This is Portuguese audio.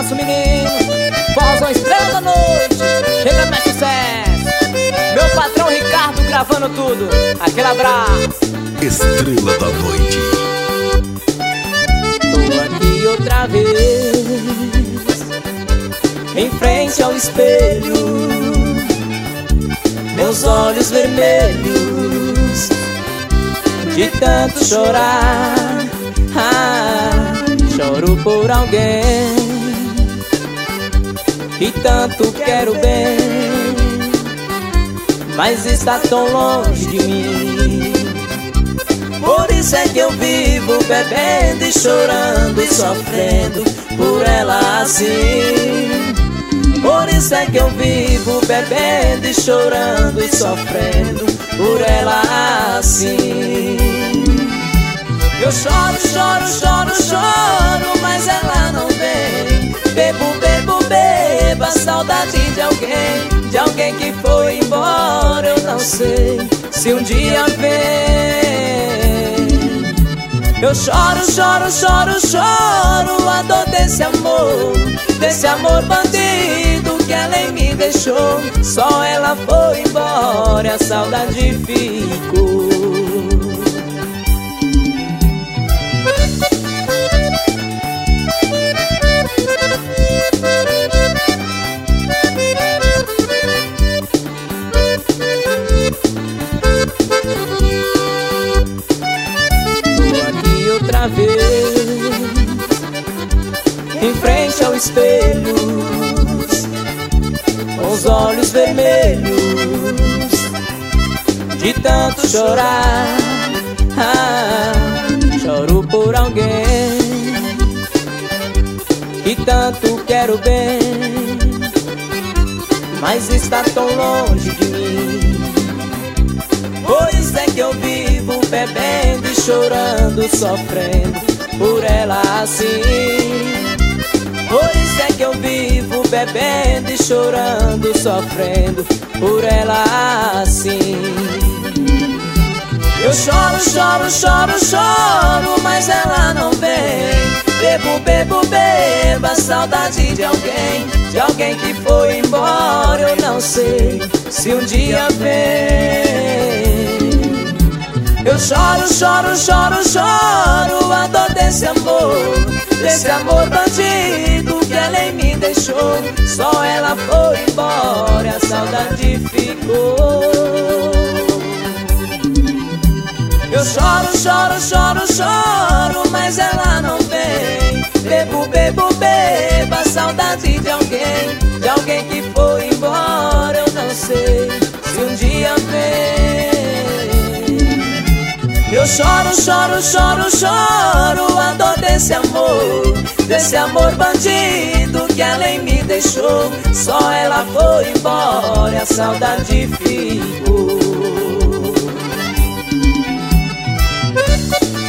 nosso menino Fozão, estrela da noite. Chega, mais sucesso. Meu patrão Ricardo gravando tudo. Aquele abraço. Estrela da noite. Tô aqui outra vez, em frente ao espelho, meus olhos vermelhos de tanto chorar. Choro por alguém que tanto quero bem, mas está tão longe de mim. Por isso é que eu vivo bebendo e chorando e sofrendo por ela assim. Por isso é que eu vivo bebendo e chorando e sofrendo por ela assim. Eu choro, choro, choro, choro, mas ela não vem. Bebo, bebo, bebo a saudade de alguém que foi embora. Eu não sei se um dia vem. Eu choro, choro, choro, choro a dor desse amor bandido que ela em mim deixou. Só ela foi embora e a saudade ficou. Outra vez, em frente ao espelho, com os olhos vermelhos de tanto chorar. Choro por alguém que tanto quero bem, mas está tão longe de mim. Por isso é que eu vivo bebendo e chorando, sofrendo por ela assim. Por isso é que eu vivo bebendo e chorando, sofrendo por ela assim. Eu choro, choro, choro, choro, mas ela não vem. Bebo, bebo, bebo a saudade de alguém que foi embora. Eu não sei se um dia vem. Eu choro, choro, choro, choro a dor desse amor bandido que ela em mim deixou. Só ela foi embora e a saudade ficou. Eu choro, choro, choro, choro, mas ela não vem. Bebo, bebo, bebo a saudade de alguém que foi embora. Eu não sei se um dia vem. Eu choro, choro, choro, choro a dor desse amor bandido que ela em mim deixou. Só ela foi embora e a saudade ficou.